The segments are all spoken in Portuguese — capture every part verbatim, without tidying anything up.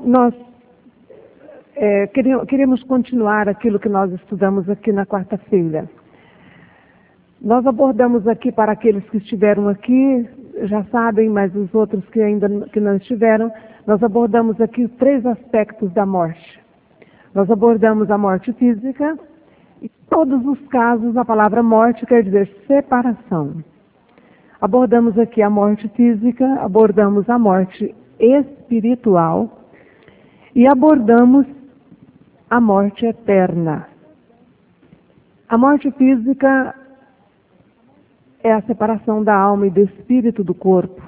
nós é, queremos continuar aquilo que nós estudamos aqui na quarta-feira. Nós abordamos aqui, para aqueles que estiveram aqui, já sabem, mas os outros que ainda que não estiveram, nós abordamos aqui três aspectos da morte. Nós abordamos a morte física, e em todos os casos a palavra morte quer dizer separação. Abordamos aqui a morte física, abordamos a morte espiritual e abordamos a morte eterna. A morte física é a separação da alma e do espírito do corpo.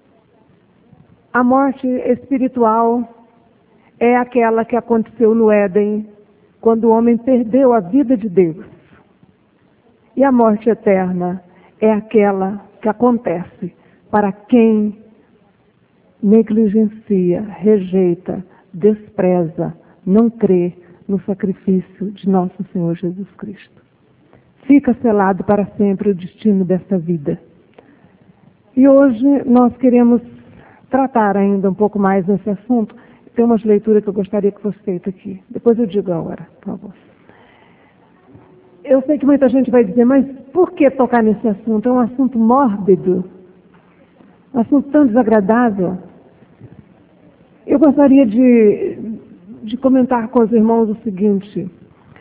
A morte espiritual é aquela que aconteceu no Éden, quando o homem perdeu a vida de Deus. E a morte eterna é aquela que acontece para quem negligencia, rejeita, despreza, não crê no sacrifício de nosso Senhor Jesus Cristo. Fica selado para sempre o destino desta vida. E hoje nós queremos tratar ainda um pouco mais desse assunto. Tem umas leituras que eu gostaria que fosse feita aqui. Depois eu digo a hora, por favor. Eu sei que muita gente vai dizer, mas por que tocar nesse assunto? É um assunto mórbido, um assunto tão desagradável. Eu gostaria de, de comentar com os irmãos o seguinte: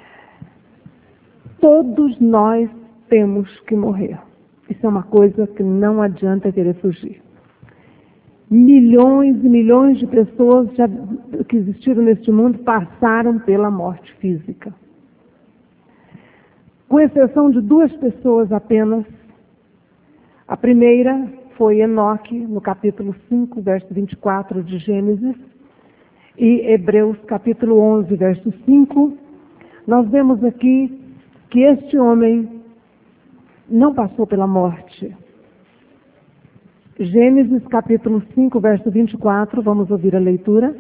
todos nós temos que morrer. Isso é uma coisa que não adianta querer fugir. Milhões e milhões de pessoas já, que existiram neste mundo passaram pela morte física. Com exceção de duas pessoas apenas. A primeira foi Enoque, no capítulo cinco, verso vinte e quatro de Gênesis, e Hebreus, capítulo onze, verso cinco. Nós vemos aqui que este homem não passou pela morte. Gênesis, capítulo cinco, verso vinte e quatro, vamos ouvir a leitura.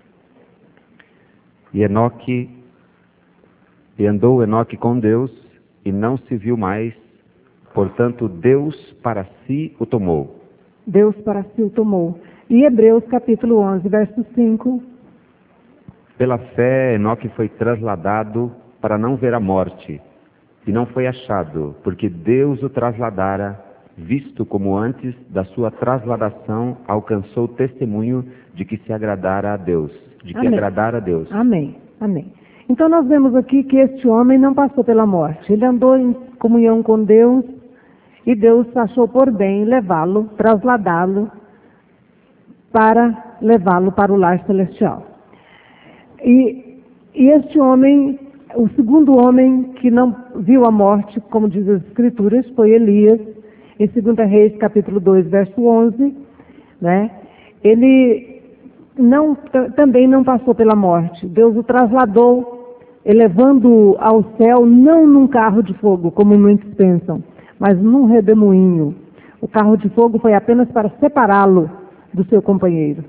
E Enoque, e andou Enoque com Deus, e não se viu mais, portanto Deus para si o tomou. Deus para si o tomou. E Hebreus, capítulo onze, verso cinco. Pela fé, Enoque foi trasladado para não ver a morte, e não foi achado, porque Deus o trasladara, visto como antes da sua trasladação alcançou o testemunho de que se agradara a Deus, de que Amém. agradara a Deus. Amém, amém. Então nós vemos aqui que este homem não passou pela morte. Ele andou em comunhão com Deus e Deus achou por bem levá-lo, trasladá-lo para levá-lo para o lar celestial. E, e este homem, o segundo homem que não viu a morte, como diz as Escrituras, foi Elias, em segunda Reis, capítulo dois, verso onze, né? Ele não, também não passou pela morte. Deus o trasladou, elevando-o ao céu, não num carro de fogo, como muitos pensam, mas num redemoinho. O carro de fogo foi apenas para separá-lo do seu companheiro.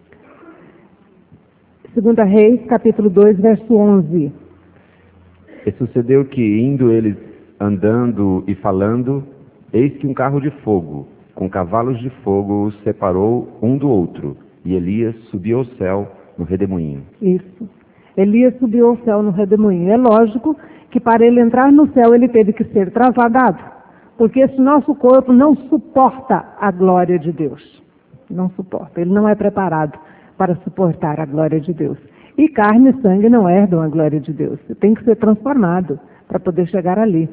segunda Reis, capítulo dois, verso onze. E sucedeu que, indo eles andando e falando, eis que um carro de fogo, com cavalos de fogo, os separou um do outro, e Elias subiu ao céu no redemoinho. Isso. Elias subiu ao céu no redemoinho. É lógico que para ele entrar no céu ele teve que ser trasladado, porque esse nosso corpo não suporta a glória de Deus. Não suporta. Ele não é preparado para suportar a glória de Deus. E carne e sangue não herdam a glória de Deus. Tem que ser transformado para poder chegar ali.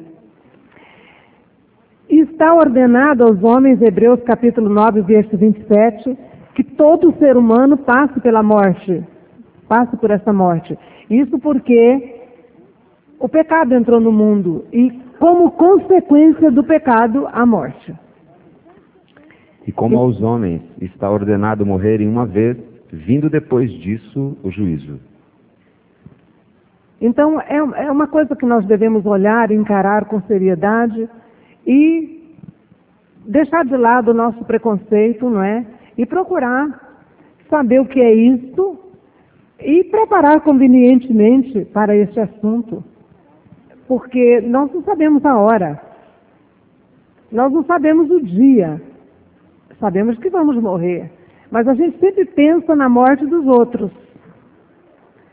E está ordenado aos homens, Hebreus capítulo nove, verso vinte e sete, que todo ser humano passe pela morte, passe por essa morte. Isso porque o pecado entrou no mundo e, como consequência do pecado, a morte. E como aos homens está ordenado morrerem uma vez, vindo depois disso o juízo. Então, é, é uma coisa que nós devemos olhar, encarar com seriedade e deixar de lado o nosso preconceito, não é? E procurar saber o que é isso e preparar convenientemente para este assunto. Porque nós não sabemos a hora, nós não sabemos o dia, sabemos que vamos morrer, mas a gente sempre pensa na morte dos outros,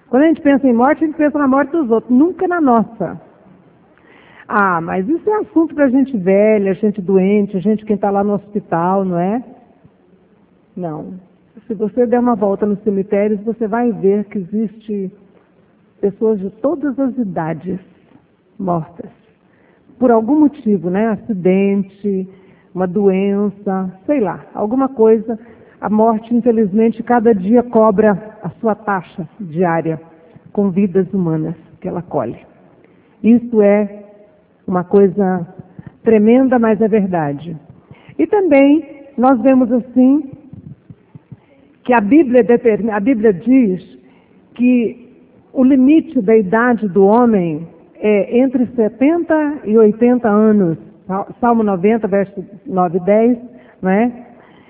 Quando a gente pensa em morte, a gente pensa na morte dos outros, nunca na nossa. Ah, mas isso é assunto para gente velha, gente doente, gente que está lá no hospital, não é? Não. Se você der uma volta nos cemitérios, você vai ver que existe pessoas de todas as idades mortas. Por algum motivo, né? Acidente, uma doença, sei lá, alguma coisa. A morte, infelizmente, cada dia cobra a sua taxa diária com vidas humanas que ela colhe. Isso é uma coisa tremenda, mas é verdade. E também nós vemos assim que a Bíblia, determina, a Bíblia diz que o limite da idade do homem é entre setenta e oitenta anos. Salmo noventa, verso nove e dez, não é?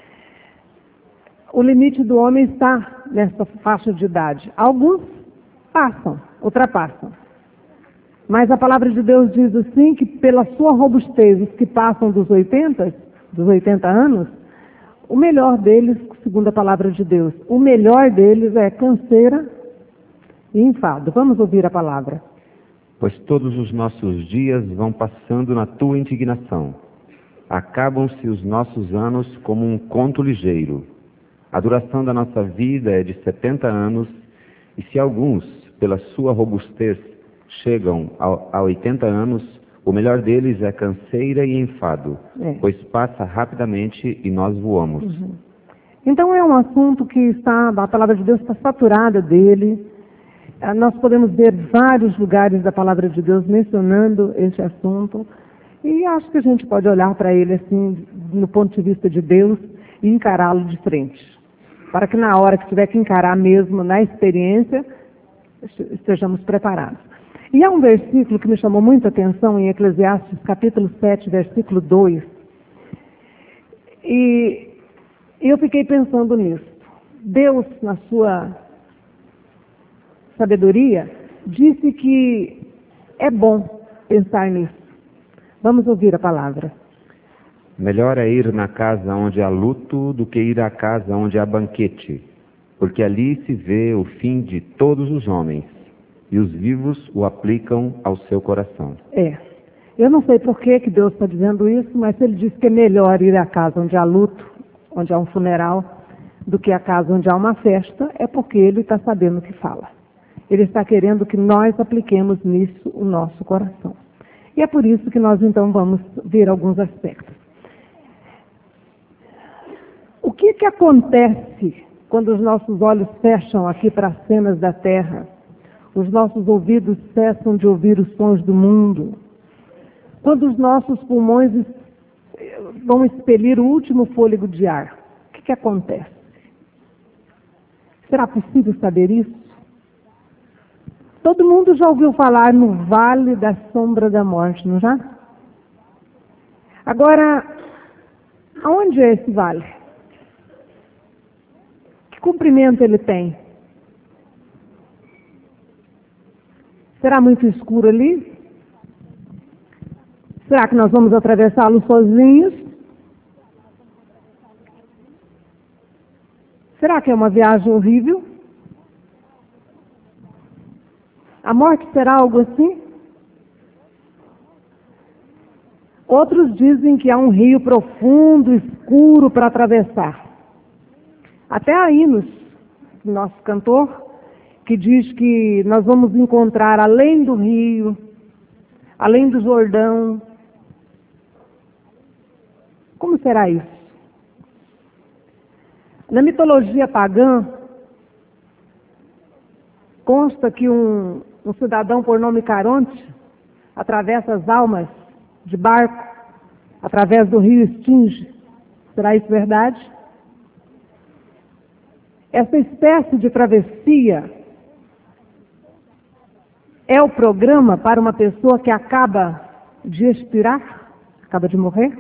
O limite do homem está nessa faixa de idade. Alguns passam, ultrapassam. Mas a palavra de Deus diz assim que pela sua robustez, os que passam dos oitenta, dos oitenta anos, o melhor deles, segundo a palavra de Deus, o melhor deles é canseira e enfado. Vamos ouvir a palavra. Pois todos os nossos dias vão passando na tua indignação. Acabam-se os nossos anos como um conto ligeiro. A duração da nossa vida é de setenta anos, e se alguns, pela sua robustez, chegam a, a oitenta anos, o melhor deles é canseira e enfado, é. Pois passa rapidamente e nós voamos. Uhum. Então é um assunto que está, a palavra de Deus está saturada dele. Nós podemos ver vários lugares da palavra de Deus mencionando esse assunto, e acho que a gente pode olhar para ele assim, no ponto de vista de Deus, e encará-lo de frente. Para que na hora que tiver que encarar mesmo, na experiência, estejamos preparados. E há um versículo que me chamou muita atenção em Eclesiastes, capítulo sete, versículo dois. E eu fiquei pensando nisso. Deus, na sua sabedoria, disse que é bom pensar nisso. Vamos ouvir a palavra. Melhor é ir na casa onde há luto do que ir à casa onde há banquete, porque ali se vê o fim de todos os homens, e os vivos o aplicam ao seu coração. É. Eu não sei por que que Deus está dizendo isso, mas se ele diz que é melhor ir à casa onde há luto, onde há um funeral, do que a casa onde há uma festa, é porque ele está sabendo o que fala. Ele está querendo que nós apliquemos nisso o nosso coração. E é por isso que nós então vamos ver alguns aspectos. O que que acontece quando os nossos olhos fecham aqui para as cenas da terra? Os nossos ouvidos cessam de ouvir os sons do mundo? Quando os nossos pulmões vão expelir o último fôlego de ar, o que que acontece? Será possível saber isso? Todo mundo já ouviu falar no Vale da Sombra da Morte, não já? Agora, aonde é esse vale? Que comprimento ele tem? Será muito escuro ali? Será que nós vamos atravessá-lo sozinhos? Será que é uma viagem horrível? A morte será algo assim? Outros dizem que há um rio profundo, escuro para atravessar. Até há hinos, nosso cantor, que diz que nós vamos encontrar além do rio, além do Jordão. Como será isso? Na mitologia pagã, consta que um, um cidadão por nome Caronte atravessa as almas de barco através do rio Estinge. Será isso verdade? Essa espécie de travessia é o programa para uma pessoa que acaba de expirar, acaba de morrer?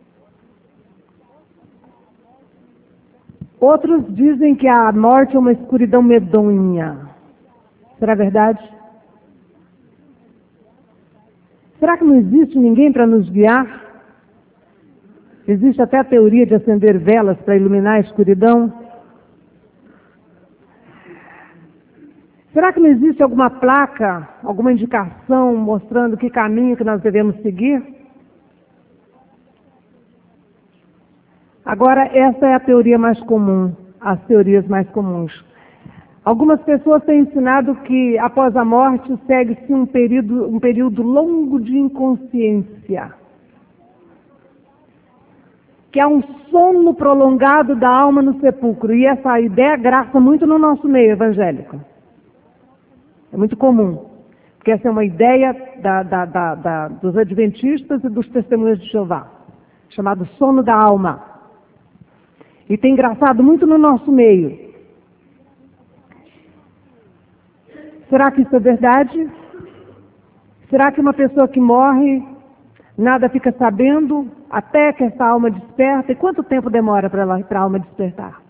Outros dizem que a morte é uma escuridão medonha. Será verdade? Será que não existe ninguém para nos guiar? Existe até a teoria de acender velas para iluminar a escuridão? Será que não existe alguma placa, alguma indicação mostrando que caminho que nós devemos seguir? Agora, essa é a teoria mais comum, as teorias mais comuns. Algumas pessoas têm ensinado que após a morte segue-se um período, um período longo de inconsciência. Que há um sono prolongado da alma no sepulcro. E essa ideia graça muito no nosso meio evangélico. É muito comum. Porque essa é uma ideia da, da, da, da, dos adventistas e dos testemunhas de Jeová. Chamado sono da alma. E tem engraçado muito no nosso meio. Será que isso é verdade? Será que uma pessoa que morre, nada fica sabendo, até que essa alma desperta? E quanto tempo demora para a alma despertar?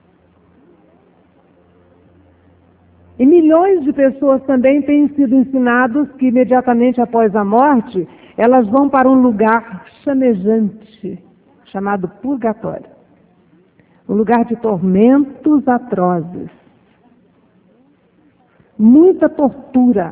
E milhões de pessoas também têm sido ensinados que imediatamente após a morte, elas vão para um lugar chamejante, chamado purgatório. Um lugar de tormentos atrozes. Muita tortura.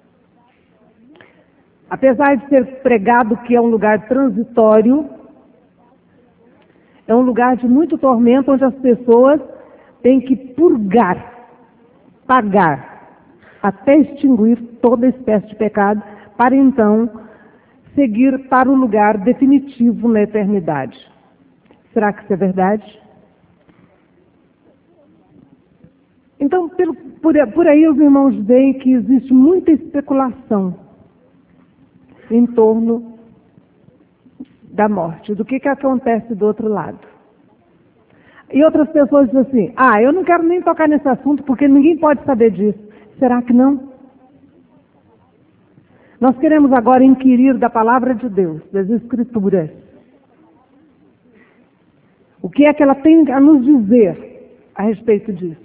Apesar de ser pregado que é um lugar transitório, é um lugar de muito tormento, onde as pessoas têm que purgar, pagar, até extinguir toda espécie de pecado, para então seguir para o lugar definitivo na eternidade. Será que isso é verdade? Então, pelo, por, por aí os irmãos veem que existe muita especulação em torno da morte, do que, que acontece do outro lado. E outras pessoas dizem assim, ah, eu não quero nem tocar nesse assunto porque ninguém pode saber disso. Será que não? Nós queremos agora inquirir da palavra de Deus, das Escrituras. O que é que ela tem a nos dizer a respeito disso?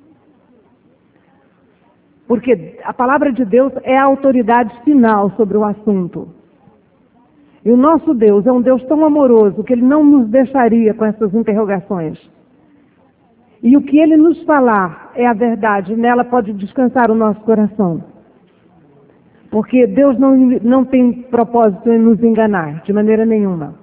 Porque a palavra de Deus é a autoridade final sobre o assunto. E o nosso Deus é um Deus tão amoroso que Ele não nos deixaria com essas interrogações. E o que Ele nos falar é a verdade, nela pode descansar o nosso coração. Porque Deus não, não tem propósito em nos enganar, de maneira nenhuma.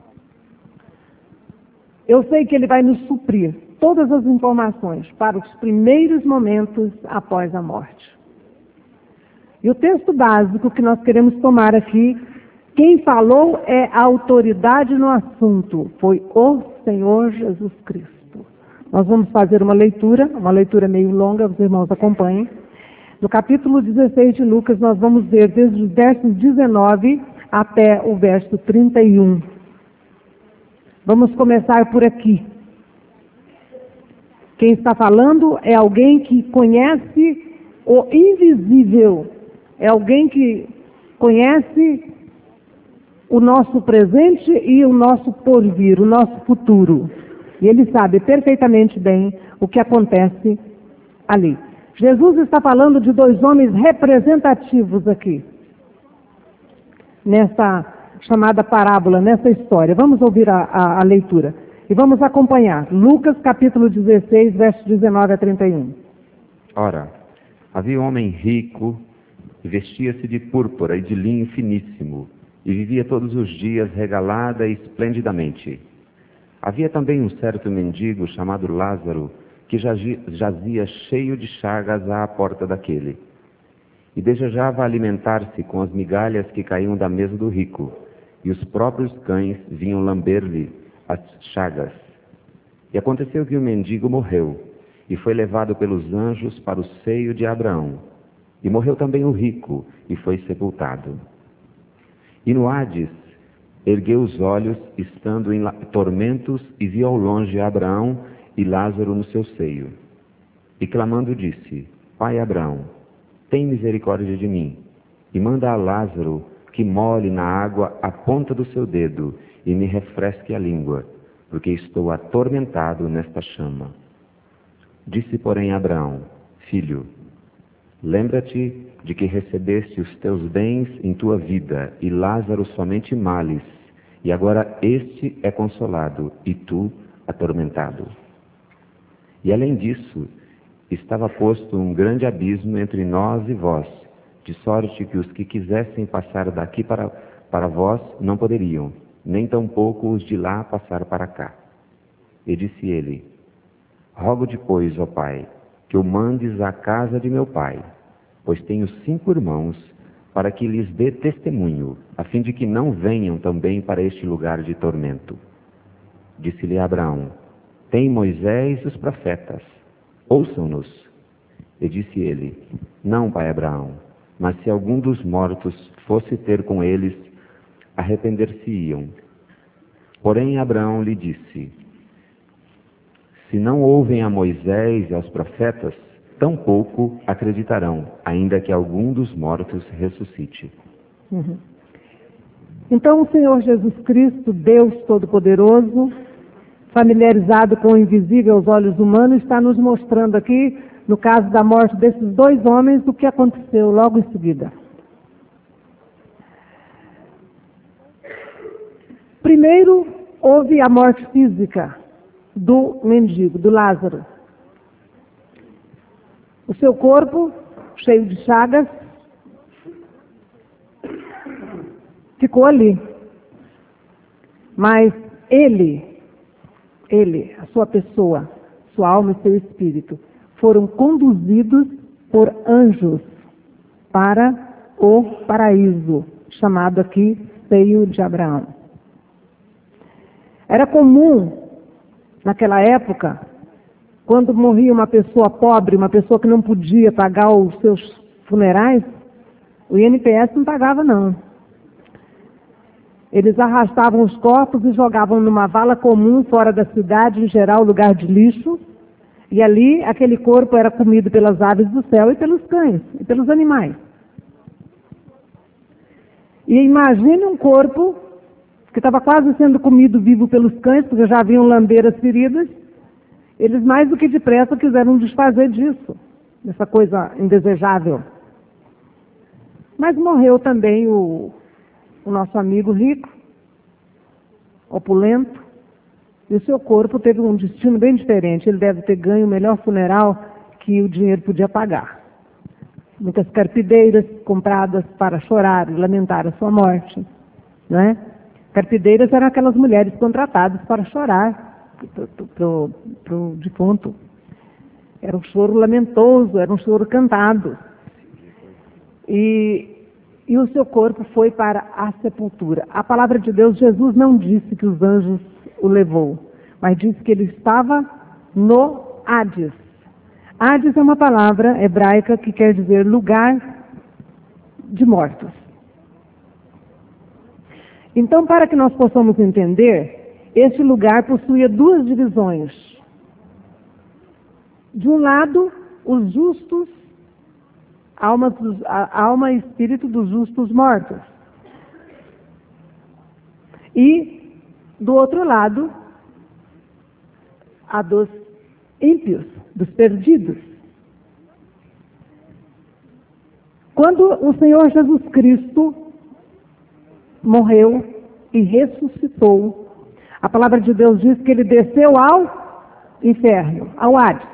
Eu sei que Ele vai nos suprir todas as informações para os primeiros momentos após a morte. E o texto básico que nós queremos tomar aqui, quem falou é a autoridade no assunto, foi o Senhor Jesus Cristo. Nós vamos fazer uma leitura, uma leitura meio longa, os irmãos acompanhem. No capítulo dezesseis de Lucas, nós vamos ver desde os versos dezenove até o verso trinta e um. Vamos começar por aqui. Quem está falando é alguém que conhece o invisível, é alguém que conhece o nosso presente e o nosso porvir, o nosso futuro. E ele sabe perfeitamente bem o que acontece ali. Jesus está falando de dois homens representativos aqui, nessa chamada parábola, nessa história. Vamos ouvir a, a, a leitura. E vamos acompanhar. Lucas, capítulo dezesseis, versos dezenove a trinta e um. Ora, havia um homem rico, vestia-se de púrpura e de linho finíssimo, e vivia todos os dias regalada e esplendidamente. Havia também um certo mendigo chamado Lázaro, que jazia cheio de chagas à porta daquele, e desejava alimentar-se com as migalhas que caíam da mesa do rico, e os próprios cães vinham lamber-lhe as chagas. E aconteceu que o mendigo morreu, e foi levado pelos anjos para o seio de Abraão. E morreu também o rico, e foi sepultado. E no Hades, ergueu os olhos, estando em tormentos, e viu ao longe Abraão e Lázaro no seu seio. E clamando disse, Pai Abraão, tem misericórdia de mim, e manda a Lázaro que molhe na água a ponta do seu dedo, e me refresque a língua, porque estou atormentado nesta chama. Disse, porém, Abraão, Filho, lembra-te de que recebeste os teus bens em tua vida, e Lázaro somente males, e agora este é consolado, e tu atormentado. E além disso, Estava posto um grande abismo entre nós e vós, de sorte que os que quisessem passar daqui para, para vós não poderiam, nem tampouco os de lá passar para cá. E disse ele: Rogo-te, pois, ó Pai, que o mandes à casa de meu pai, pois tenho cinco irmãos, para que lhes dê testemunho, a fim de que não venham também para este lugar de tormento. Disse-lhe Abraão: Tem Moisés e os profetas, ouçam-nos. E disse ele: Não, pai Abraão, mas se algum dos mortos fosse ter com eles, arrepender-se-iam. Porém Abraão lhe disse: Se não ouvem a Moisés e aos profetas, tampouco acreditarão, ainda que algum dos mortos ressuscite. Uhum. Então o Senhor Jesus Cristo, Deus Todo-Poderoso, familiarizado com o invisível aos olhos humanos, está nos mostrando aqui, no caso da morte desses dois homens, o que aconteceu logo em seguida. Primeiro, houve a morte física do mendigo, do Lázaro. O seu corpo, cheio de chagas, ficou ali. Mas ele, ele, a sua pessoa, sua alma e seu espírito, foram conduzidos por anjos para o paraíso, chamado aqui seio de Abraão. Era comum, naquela época, quando morria uma pessoa pobre, uma pessoa que não podia pagar os seus funerais, o I N P S não pagava, não. Eles arrastavam os corpos e jogavam numa vala comum fora da cidade, em geral lugar de lixo, e ali aquele corpo era comido pelas aves do céu e pelos cães, e pelos animais. E imagine um corpo que estava quase sendo comido vivo pelos cães, porque já haviam lamber as feridas. Eles mais do que depressa quiseram desfazer disso, dessa coisa indesejável. Mas morreu também o, o nosso amigo rico, opulento, e o seu corpo teve um destino bem diferente. Ele deve ter ganho o melhor funeral que o dinheiro podia pagar. Muitas carpideiras compradas para chorar e lamentar a sua morte, né? Carpideiras eram aquelas mulheres contratadas para chorar para o defunto. Era um choro lamentoso, era um choro cantado. E, e o seu corpo foi para a sepultura. A palavra de Deus, Jesus não disse que os anjos o levou, mas disse que ele estava no Hades. Hades é uma palavra hebraica que quer dizer lugar de mortos. Então, para que nós possamos entender, este lugar possuía duas divisões. De um lado, os justos, almas, a alma e espírito dos justos mortos. E, do outro lado, a dos ímpios, dos perdidos. Quando o Senhor Jesus Cristo morreu e ressuscitou, a palavra de Deus diz que ele desceu ao inferno, ao Hades,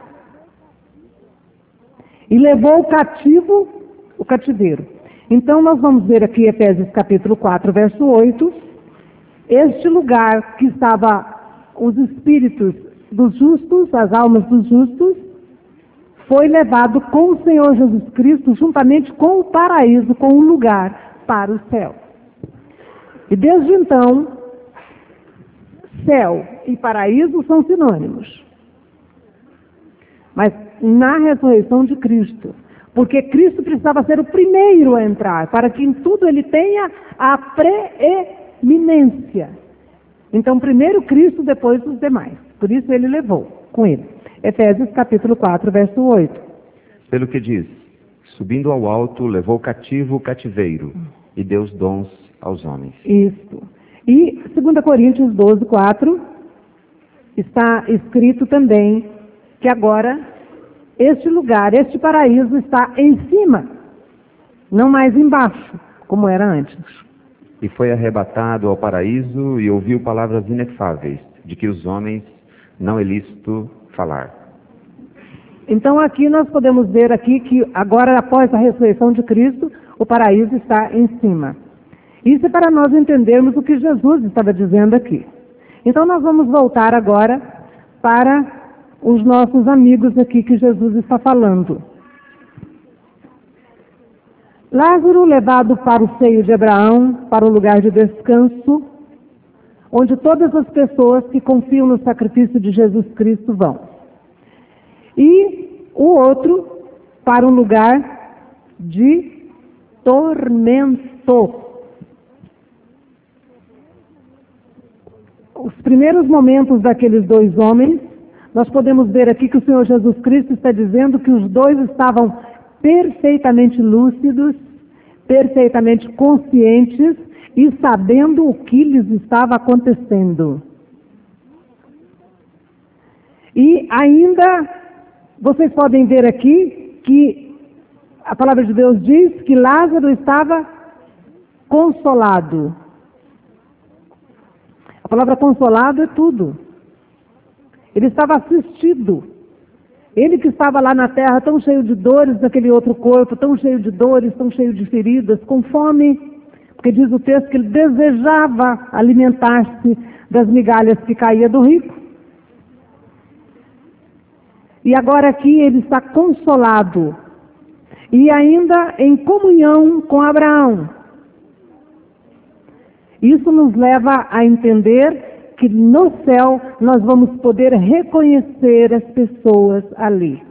e levou o cativo, o cativeiro. Então nós vamos ver aqui Efésios capítulo quatro, verso oito, este lugar que estava os espíritos dos justos, as almas dos justos, foi levado com o Senhor Jesus Cristo, juntamente com o paraíso, com o lugar para o céu. E desde então, céu e paraíso são sinônimos. Mas na ressurreição de Cristo, porque Cristo precisava ser o primeiro a entrar, para que em tudo ele tenha a preeminência. Então, primeiro Cristo, depois os demais. Por isso ele levou com ele. Efésios capítulo quatro, verso oito. Pelo que diz, subindo ao alto, levou cativo o cativeiro e deu os dons aos homens. Isso. E dois Coríntios doze, quatro, está escrito também que agora este lugar, este paraíso está em cima, não mais embaixo, como era antes. E foi arrebatado ao paraíso e ouviu palavras inefáveis, de que os homens não é lícito falar. Então aqui nós podemos ver aqui que agora, após a ressurreição de Cristo, o paraíso está em cima. Isso é para nós entendermos o que Jesus estava dizendo aqui. Então nós vamos voltar agora para os nossos amigos aqui que Jesus está falando. Lázaro levado para o seio de Abraão, para o lugar de descanso, onde todas as pessoas que confiam no sacrifício de Jesus Cristo vão. E o outro para um lugar de tormento. Os primeiros momentos daqueles dois homens, nós podemos ver aqui que o Senhor Jesus Cristo está dizendo que os dois estavam perfeitamente lúcidos, perfeitamente conscientes e sabendo o que lhes estava acontecendo. E ainda, vocês podem ver aqui que a palavra de Deus diz que Lázaro estava consolado. A palavra consolado é tudo. Ele estava assistido. Ele que estava lá na terra tão cheio de dores daquele outro corpo, tão cheio de dores, tão cheio de feridas, com fome, porque diz o texto que ele desejava alimentar-se das migalhas que caía do rico. E agora aqui ele está consolado e ainda em comunhão com Abraão. Isso nos leva a entender que no céu nós vamos poder reconhecer as pessoas ali.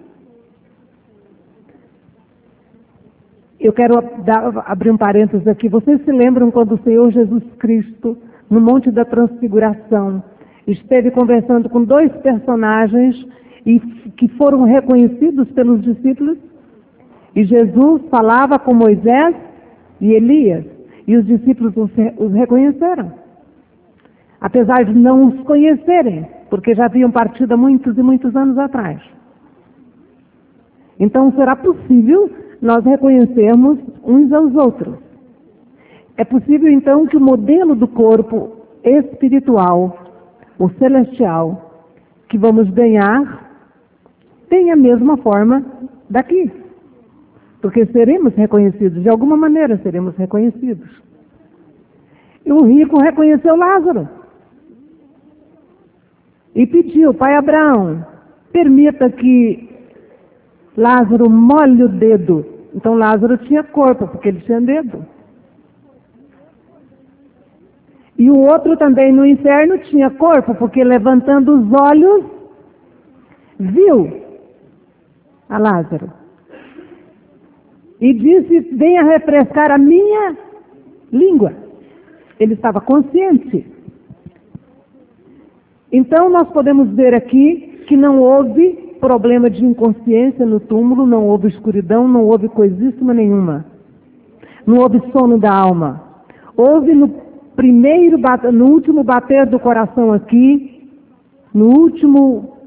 Eu quero dar, abrir um parênteses aqui. Vocês se lembram quando o Senhor Jesus Cristo, no Monte da Transfiguração, esteve conversando com dois personagens e que foram reconhecidos pelos discípulos? E Jesus falava com Moisés e Elias, e os discípulos os reconheceram. Apesar de não os conhecerem, porque já haviam partido há muitos e muitos anos atrás. Então será possível nós reconhecermos uns aos outros. É possível então que o modelo do corpo espiritual, o celestial, que vamos ganhar, tenha a mesma forma daqui. Porque seremos reconhecidos, de alguma maneira seremos reconhecidos. E o rico reconheceu Lázaro. E pediu, pai Abraão, permita que Lázaro molhe o dedo. Então Lázaro tinha corpo, porque ele tinha dedo. E o outro também no inferno tinha corpo, porque levantando os olhos, viu a Lázaro. E disse, venha refrescar a minha língua. Ele estava consciente. Então nós podemos ver aqui que não houve problema de inconsciência no túmulo, não houve escuridão, não houve coisíssima nenhuma. Não houve sono da alma. Houve no primeiro, no último bater do coração aqui, no último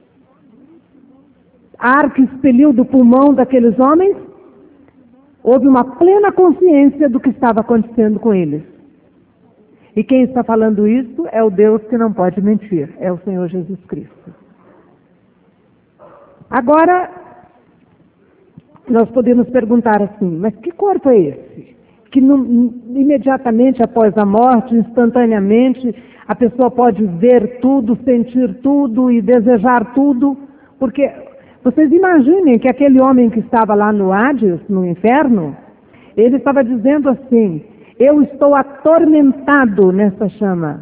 ar que expeliu do pulmão daqueles homens, houve uma plena consciência do que estava acontecendo com eles. E quem está falando isso é o Deus que não pode mentir, é o Senhor Jesus Cristo. Agora, nós podemos perguntar assim, mas que corpo é esse? Que no, imediatamente após a morte, instantaneamente, a pessoa pode ver tudo, sentir tudo e desejar tudo, porque vocês imaginem que aquele homem que estava lá no Hades, no inferno, ele estava dizendo assim, eu estou atormentado nessa chama.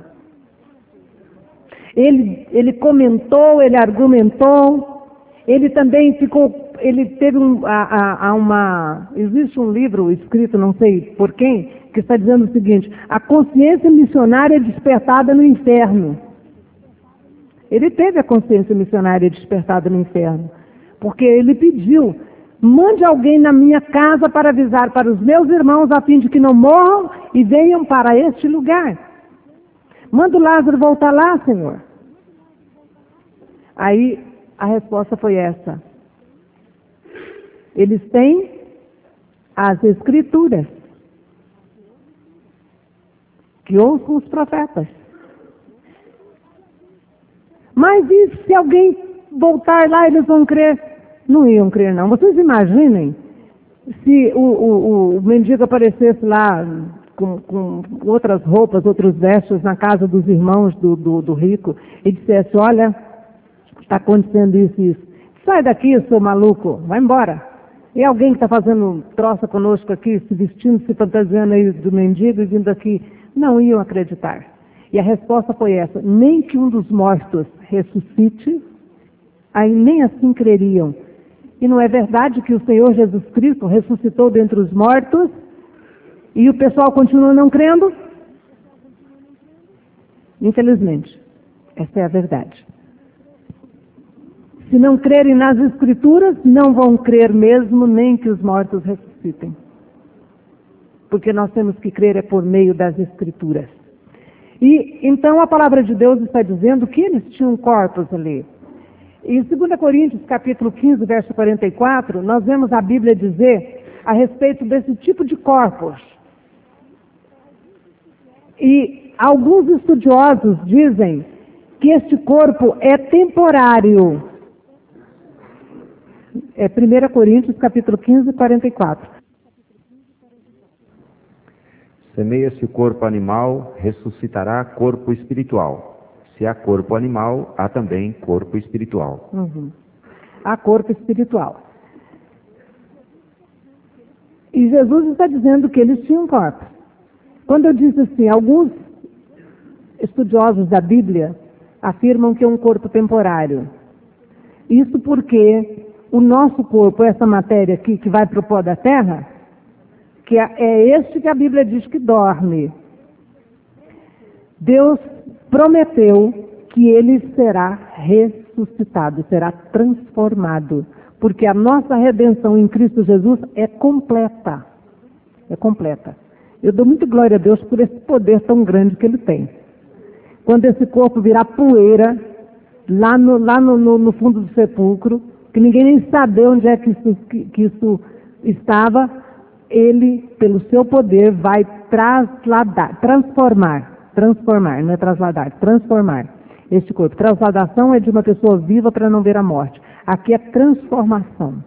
Ele, ele comentou, ele argumentou, ele também ficou, ele teve um, a, a, a uma, existe um livro escrito, não sei por quem, que está dizendo o seguinte, a consciência missionária despertada no inferno. Ele teve a consciência missionária despertada no inferno, porque ele pediu, mande alguém na minha casa para avisar para os meus irmãos a fim de que não morram e venham para este lugar. Manda o Lázaro voltar lá, Senhor. Aí a resposta foi essa. Eles têm as escrituras que ouçam os profetas. Mas e se alguém voltar lá, eles vão crer? Não iam crer, não. Vocês imaginem se o, o, o mendigo aparecesse lá com, com outras roupas, outros vestes na casa dos irmãos do, do, do rico e dissesse, olha, está acontecendo isso e isso. Sai daqui, seu maluco, vai embora. E alguém que está fazendo troça conosco aqui, se vestindo, se fantasiando aí do mendigo e vindo aqui, não iam acreditar. E a resposta foi essa, nem que um dos mortos ressuscite, aí nem assim creriam. E não é verdade que o Senhor Jesus Cristo ressuscitou dentre os mortos e o pessoal continua não crendo? Infelizmente, essa é a verdade. Se não crerem nas Escrituras, não vão crer mesmo nem que os mortos ressuscitem. Porque nós temos que crer é por meio das Escrituras. E então a palavra de Deus está dizendo que eles tinham corpos ali. Em dois Coríntios, capítulo quinze, verso quarenta e quatro, nós vemos a Bíblia dizer a respeito desse tipo de corpos. E alguns estudiosos dizem que este corpo é temporário. É dois Coríntios, capítulo quinze, quarenta e quatro. Semeia-se o corpo animal, ressuscitará corpo espiritual. Se há corpo animal, há também corpo espiritual. Uhum. Há corpo espiritual. E Jesus está dizendo que eles tinham corpo. Quando eu disse assim, alguns estudiosos da Bíblia afirmam que é um corpo temporário. Isso porque o nosso corpo, essa matéria aqui que vai para o pó da terra, que é este que a Bíblia diz que dorme. Deus prometeu que ele será ressuscitado, será transformado, porque a nossa redenção em Cristo Jesus é completa. É completa. Eu dou muito glória a Deus por esse poder tão grande que ele tem. Quando esse corpo virar poeira, lá no, lá no, no, no fundo do sepulcro, que ninguém nem sabe onde é que isso, que, que isso estava, ele, pelo seu poder, vai trasladar, transformar. Transformar, não é trasladar, transformar este corpo. Transladação é de uma pessoa viva para não ver a morte. Aqui é transformação.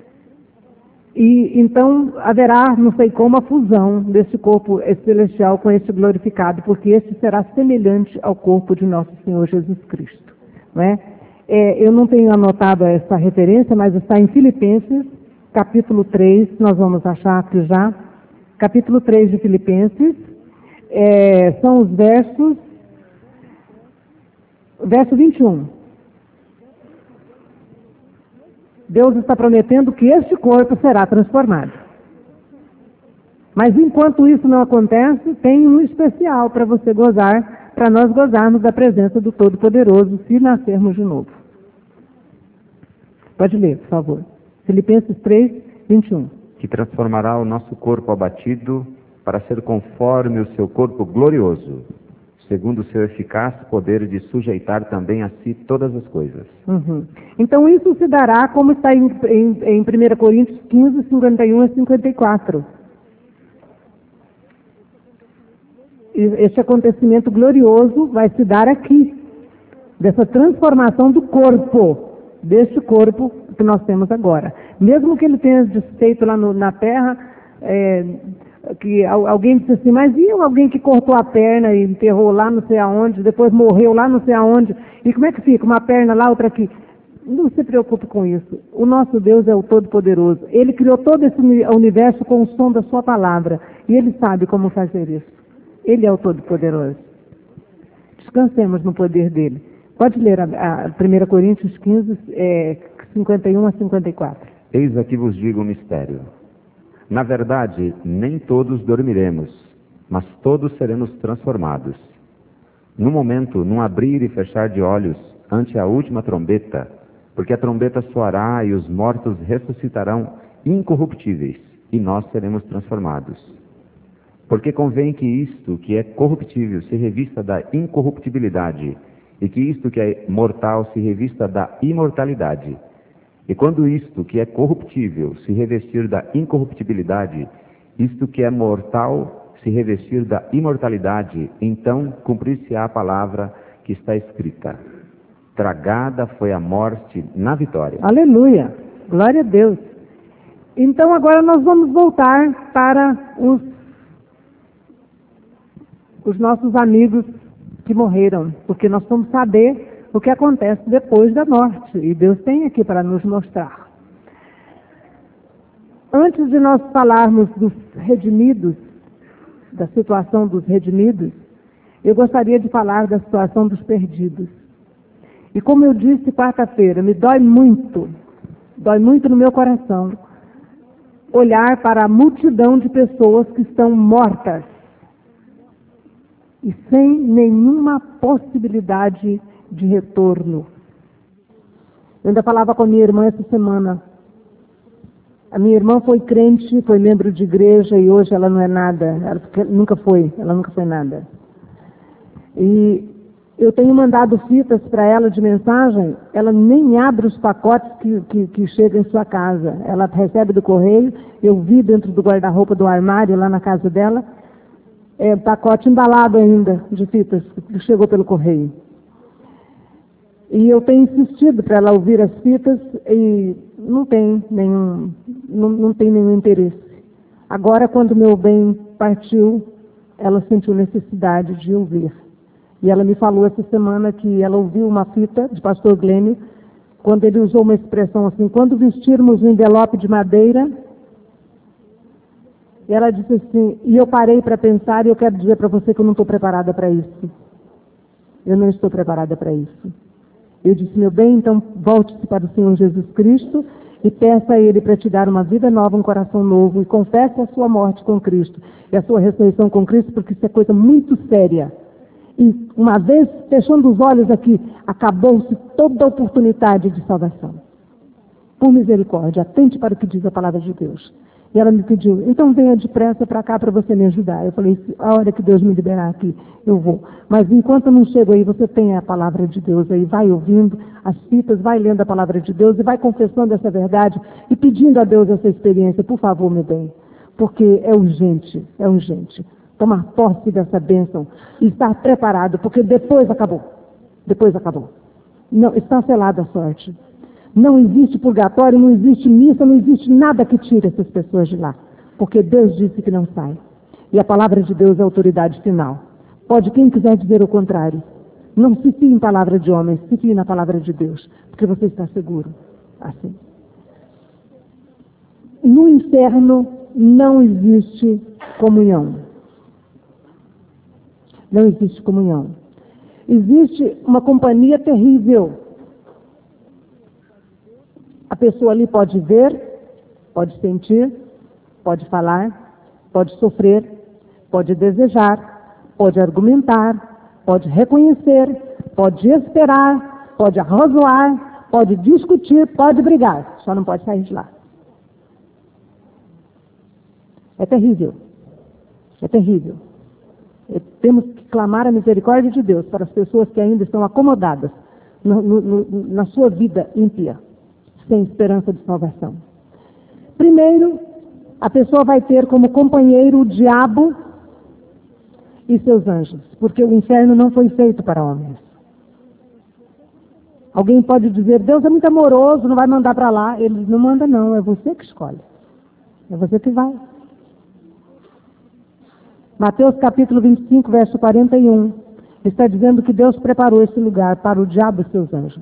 E então haverá, não sei como, a fusão deste corpo celestial com este glorificado, porque este será semelhante ao corpo de nosso Senhor Jesus Cristo. Não é? É, eu não tenho anotado essa referência, mas está em Filipenses, capítulo três, nós vamos achar aqui já, capítulo três de Filipenses. É, são os versos, verso vinte e um. Deus está prometendo que este corpo será transformado. Mas enquanto isso não acontece, tem um especial para você gozar, para nós gozarmos da presença do Todo-Poderoso, se nascermos de novo. Pode ler, por favor. Filipenses três, vinte e um. Que transformará o nosso corpo abatido para ser conforme o seu corpo glorioso, segundo o seu eficaz poder de sujeitar também a si todas as coisas. Uhum. Então isso se dará como está em, em, em primeira Coríntios quinze, cinquenta e um a cinquenta e quatro. Este acontecimento glorioso vai se dar aqui, dessa transformação do corpo, deste corpo que nós temos agora. Mesmo que ele tenha desfeito lá no, na terra, é, que alguém disse assim, mas e alguém que cortou a perna e enterrou lá não sei aonde, depois morreu lá não sei aonde, e como é que fica? Uma perna lá, outra aqui. Não se preocupe com isso. O nosso Deus é o Todo-Poderoso. Ele criou todo esse universo com o som da sua palavra, e Ele sabe como fazer isso. Ele é o Todo-Poderoso. Descansemos no poder dele. Pode ler a, a primeira Coríntios quinze, é, cinquenta e um a cinquenta e quatro. Eis aqui vos digo um mistério. Na verdade, nem todos dormiremos, mas todos seremos transformados. No momento, num abrir e fechar de olhos, ante a última trombeta, porque a trombeta soará e os mortos ressuscitarão incorruptíveis, e nós seremos transformados. Porque convém que isto que é corruptível se revista da incorruptibilidade, e que isto que é mortal se revista da imortalidade. E quando isto que é corruptível se revestir da incorruptibilidade, isto que é mortal se revestir da imortalidade, então cumprir-se-á a palavra que está escrita. Tragada foi a morte na vitória. Aleluia! Glória a Deus. Então agora nós vamos voltar para os, os nossos amigos que morreram, porque nós vamos saber o que acontece depois da morte, e Deus tem aqui para nos mostrar. Antes de nós falarmos dos redimidos, da situação dos redimidos, eu gostaria de falar da situação dos perdidos. E como eu disse quarta-feira, me dói muito, dói muito no meu coração, olhar para a multidão de pessoas que estão mortas e sem nenhuma possibilidade de retorno. Eu ainda falava com a minha irmã essa semana. A minha irmã foi crente, foi membro de igreja e hoje ela não é nada. Ela nunca foi, ela nunca foi nada. E eu tenho mandado fitas para ela de mensagem, ela nem abre os pacotes que, que, que chegam em sua casa. Ela recebe do correio, eu vi dentro do guarda-roupa do armário lá na casa dela, é, pacote embalado ainda de fitas que chegou pelo correio. E eu tenho insistido para ela ouvir as fitas e não tem nenhum, não, não tem nenhum interesse. Agora, quando meu bem partiu, ela sentiu necessidade de ouvir. E ela me falou essa semana que ela ouviu uma fita de pastor Glênio, quando ele usou uma expressão assim, quando vestirmos um envelope de madeira, e ela disse assim, e eu parei para pensar e eu quero dizer para você que eu não estou preparada para isso. Eu não estou preparada para isso. Eu disse, meu bem, então volte-se para o Senhor Jesus Cristo e peça a Ele para te dar uma vida nova, um coração novo, e confesse a sua morte com Cristo e a sua ressurreição com Cristo, porque isso é coisa muito séria. E uma vez, fechando os olhos aqui, acabou-se toda a oportunidade de salvação. Por misericórdia, atente para o que diz a palavra de Deus. E ela me pediu, então venha depressa para cá para você me ajudar. Eu falei, a hora que Deus me liberar aqui, eu vou. Mas enquanto eu não chego aí, você tem a palavra de Deus aí, vai ouvindo as fitas, vai lendo a palavra de Deus e vai confessando essa verdade e pedindo a Deus essa experiência, por favor, meu bem. Porque é urgente, é urgente. Tomar posse dessa bênção e estar preparado, porque depois acabou. Depois acabou. Não, está selada a sorte. Não existe purgatório, não existe missa, não existe nada que tire essas pessoas de lá. Porque Deus disse que não sai. E a palavra de Deus é a autoridade final. Pode quem quiser dizer o contrário. Não se fie em palavra de homens, se fie na palavra de Deus. Porque você está seguro. Assim. No inferno não existe comunhão. Não existe comunhão. Existe uma companhia terrível. A pessoa ali pode ver, pode sentir, pode falar, pode sofrer, pode desejar, pode argumentar, pode reconhecer, pode esperar, pode arrazoar, pode discutir, pode brigar. Só não pode sair de lá. É terrível. É terrível. Temos que clamar a misericórdia de Deus para as pessoas que ainda estão acomodadas no, no, no, na sua vida ímpia, sem esperança de salvação. Primeiro, a pessoa vai ter como companheiro o diabo e seus anjos, porque o inferno não foi feito para homens. Alguém pode dizer, Deus é muito amoroso, não vai mandar para lá. Ele não manda não, é você que escolhe. É você que vai. Mateus capítulo vinte e cinco, verso quarenta e um, está dizendo que Deus preparou esse lugar para o diabo e seus anjos.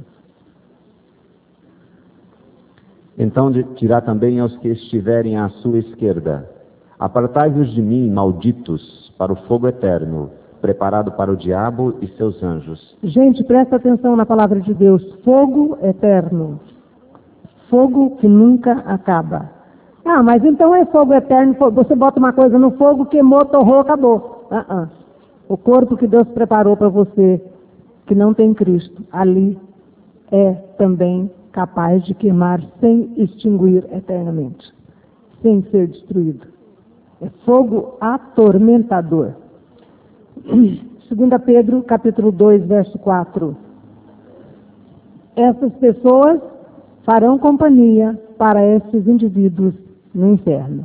Então dirá também aos que estiverem à sua esquerda, apartai-vos de mim, malditos, para o fogo eterno, preparado para o diabo e seus anjos. Gente, presta atenção na palavra de Deus. Fogo eterno. Fogo que nunca acaba. Ah, mas então é fogo eterno, você bota uma coisa no fogo, queimou, torrou, acabou. Ah, ah. O corpo que Deus preparou para você, que não tem Cristo, ali é também capaz de queimar sem extinguir eternamente, sem ser destruído. É fogo atormentador. Segunda Pedro, capítulo dois, verso quatro. Essas pessoas farão companhia para esses indivíduos no inferno.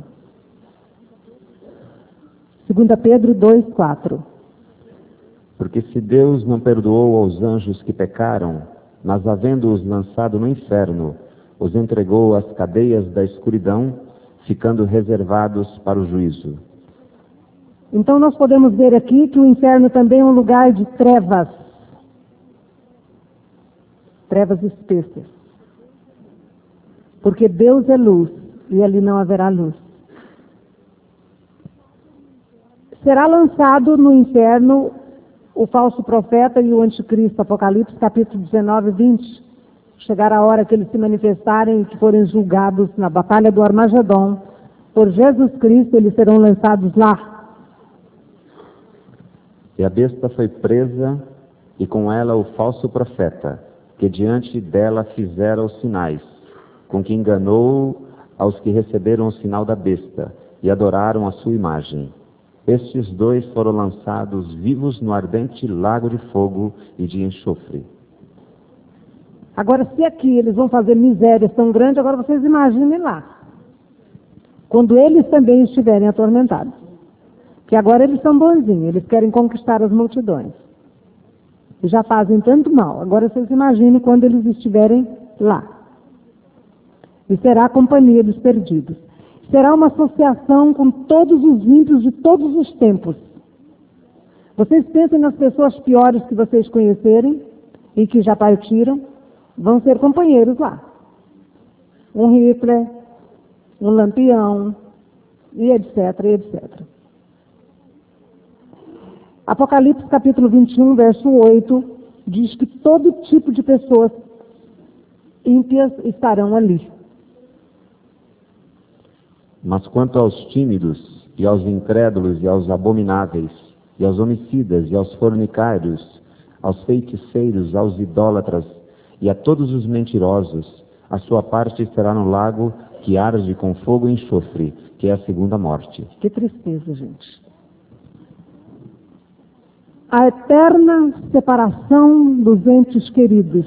Segunda Pedro dois, quatro. Porque se Deus não perdoou aos anjos que pecaram, mas havendo-os lançado no inferno, os entregou às cadeias da escuridão, ficando reservados para o juízo. Então nós podemos ver aqui que o inferno também é um lugar de trevas. Trevas espessas. Porque Deus é luz e ali não haverá luz. Será lançado no inferno o falso profeta e o anticristo, Apocalipse capítulo dezenove, vinte. Chegará a hora que eles se manifestarem e que forem julgados na batalha do Armagedon. Por Jesus Cristo, eles serão lançados lá. E a besta foi presa, e com ela o falso profeta, que diante dela fizera os sinais, com que enganou aos que receberam o sinal da besta e adoraram a sua imagem. Estes dois foram lançados vivos no ardente lago de fogo e de enxofre. Agora, se aqui eles vão fazer misérias tão grandes, agora vocês imaginem lá. Quando eles também estiverem atormentados. Que agora eles são bonzinhos, eles querem conquistar as multidões. E já fazem tanto mal. Agora vocês imaginem quando eles estiverem lá. E será a companhia dos perdidos. Será uma associação com todos os ímpios de todos os tempos. Vocês pensem nas pessoas piores que vocês conhecerem e que já partiram, vão ser companheiros lá. Um Hitler, um Lampião, e etc, e etcétera. Apocalipse capítulo vinte e um, verso oito, diz que todo tipo de pessoas ímpias estarão ali. Mas quanto aos tímidos, e aos incrédulos, e aos abomináveis, e aos homicidas, e aos fornicários, aos feiticeiros, aos idólatras, e a todos os mentirosos, a sua parte será no lago que arde com fogo e enxofre, que é a segunda morte. Que tristeza, gente. A eterna separação dos entes queridos.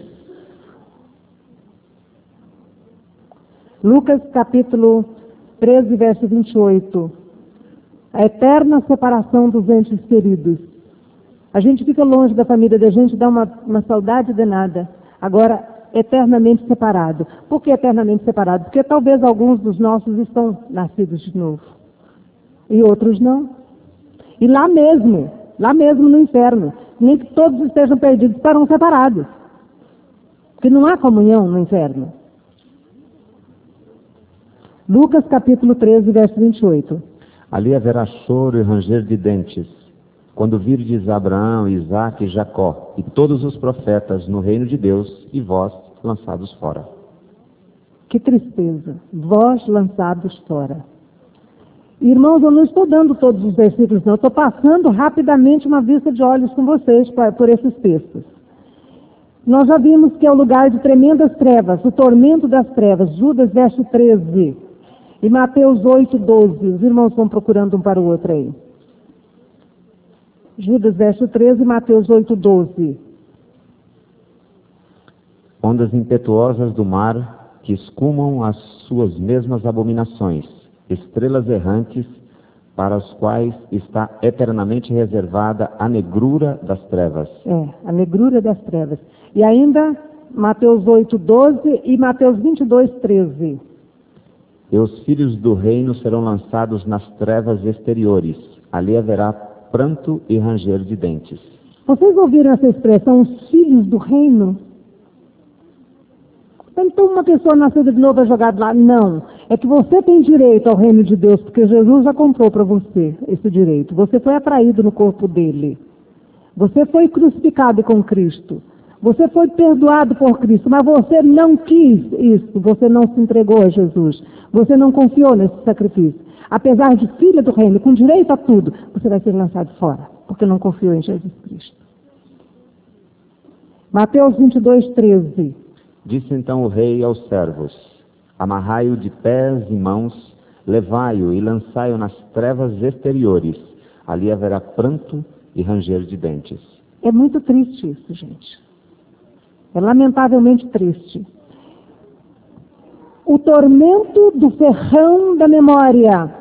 Lucas capítulo treze, verso vinte e oito. A eterna separação dos entes queridos. A gente fica longe da família da gente, dá uma, uma saudade danada. Agora, eternamente separado. Por que eternamente separado? Porque talvez alguns dos nossos estão nascidos de novo. E outros não. E lá mesmo, lá mesmo no inferno, nem que todos estejam perdidos, estarão separados. Porque não há comunhão no inferno. Lucas capítulo treze, verso vinte e oito. Ali haverá choro e ranger de dentes, quando virdes Abraão, Isaque e Jacó, e todos os profetas no reino de Deus, e vós lançados fora. Que tristeza, vós lançados fora. Irmãos, eu não estou dando todos os versículos, não. Eu estou passando rapidamente uma vista de olhos com vocês por esses textos. Nós já vimos que é o lugar de tremendas trevas, o tormento das trevas, Judas, verso treze. E Mateus oito, doze. Os irmãos vão procurando um para o outro aí. Judas, verso treze, Mateus oito, doze. Ondas impetuosas do mar que escumam as suas mesmas abominações, estrelas errantes para os quais está eternamente reservada a negrura das trevas. É, a negrura das trevas. E ainda Mateus oito, doze e Mateus vinte e dois, treze. E os filhos do reino serão lançados nas trevas exteriores. Ali haverá pranto e ranger de dentes. Vocês ouviram essa expressão, os filhos do reino? Então uma pessoa nascida de novo é jogada lá? Não. É que você tem direito ao reino de Deus, porque Jesus já comprou para você esse direito. Você foi atraído no corpo dele. Você foi crucificado com Cristo. Você foi perdoado por Cristo, mas você não quis isso. Você não se entregou a Jesus. Você não confiou nesse sacrifício. Apesar de filha do reino, com direito a tudo, você vai ser lançado fora, porque não confiou em Jesus Cristo. Mateus vinte e dois, treze. Disse então o rei aos servos: amarrai-o de pés e mãos, levai-o e lançai-o nas trevas exteriores. Ali haverá pranto e ranger de dentes. É muito triste isso, gente. É lamentavelmente triste. O tormento do ferrão da memória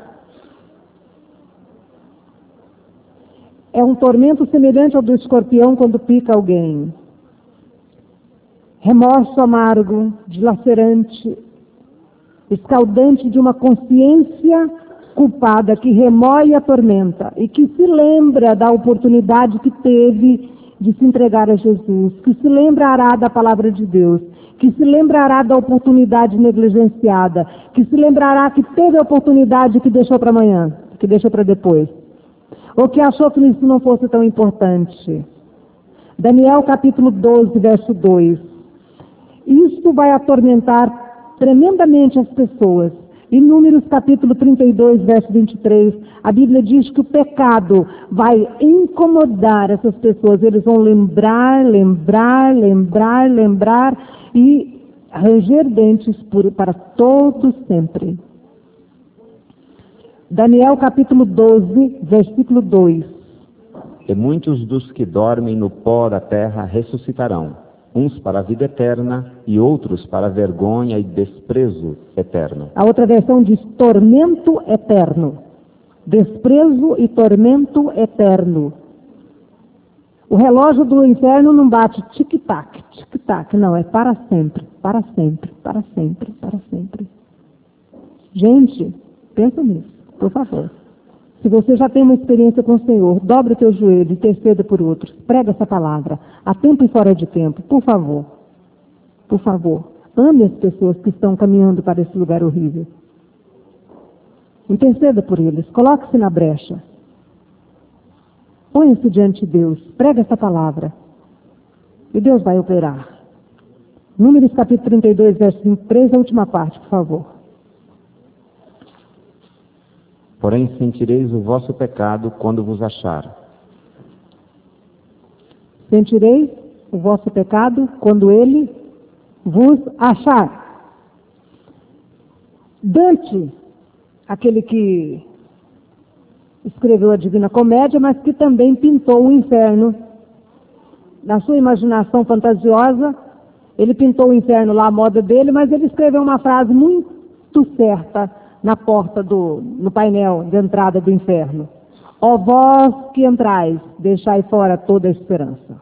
é um tormento semelhante ao do escorpião quando pica alguém. remorso amargo, dilacerante, escaldante de uma consciência culpada que remoe e atormenta e que se lembra da oportunidade que teve de se entregar a Jesus, que se lembrará da palavra de Deus, que se lembrará da oportunidade negligenciada, que se lembrará que teve a oportunidade que deixou para amanhã, que deixou para depois, ou que achou que isso não fosse tão importante. Daniel capítulo doze, verso dois. Isso vai atormentar tremendamente as pessoas. Em Números capítulo trinta e dois, verso vinte e três, a Bíblia diz que o pecado vai incomodar essas pessoas. Eles vão lembrar, lembrar, lembrar, lembrar e ranger dentes por, para todo sempre. Daniel capítulo doze, versículo dois. E muitos dos que dormem no pó da terra ressuscitarão, uns para a vida eterna e outros para a vergonha e desprezo eterno. A outra versão diz tormento eterno. Desprezo e tormento eterno. O relógio do inferno não bate tic-tac, tic-tac, não, é para sempre, para sempre, para sempre, para sempre. Gente, pensa nisso, por favor. Se você já tem uma experiência com o Senhor, dobre o teu joelho e interceda por outros. Prega essa palavra, a tempo e fora de tempo, por favor. Por favor, ame as pessoas que estão caminhando para esse lugar horrível. Interceda por eles, coloque-se na brecha. Põe-se diante de Deus, prega essa palavra. E Deus vai operar. Números capítulo trinta e dois, verso vinte e três, a última parte, por favor. Porém sentireis o vosso pecado quando vos achar. Sentireis o vosso pecado quando ele vos achar. Dante, aquele que escreveu a Divina Comédia, mas que também pintou o inferno. Na sua imaginação fantasiosa, ele pintou o inferno lá à moda dele, mas ele escreveu uma frase muito certa na porta do, no painel de entrada do inferno. Ó vós que entrais, deixai fora toda a esperança.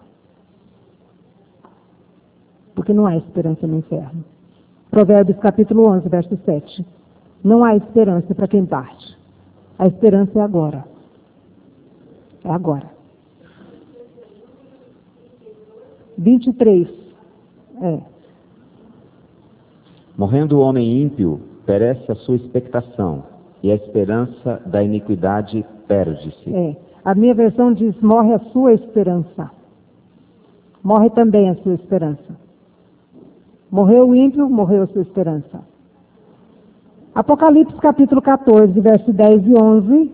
Porque não há esperança no inferno. Provérbios capítulo onze, verso sete. Não há esperança para quem parte. A esperança é agora. É agora. vinte e três. É. Morrendo o homem ímpio, perece a sua expectação, e a esperança da iniquidade perde-se. É. A minha versão diz, morre a sua esperança. Morre também a sua esperança. Morreu o ímpio, morreu a sua esperança. Apocalipse capítulo quatorze, versos dez e onze.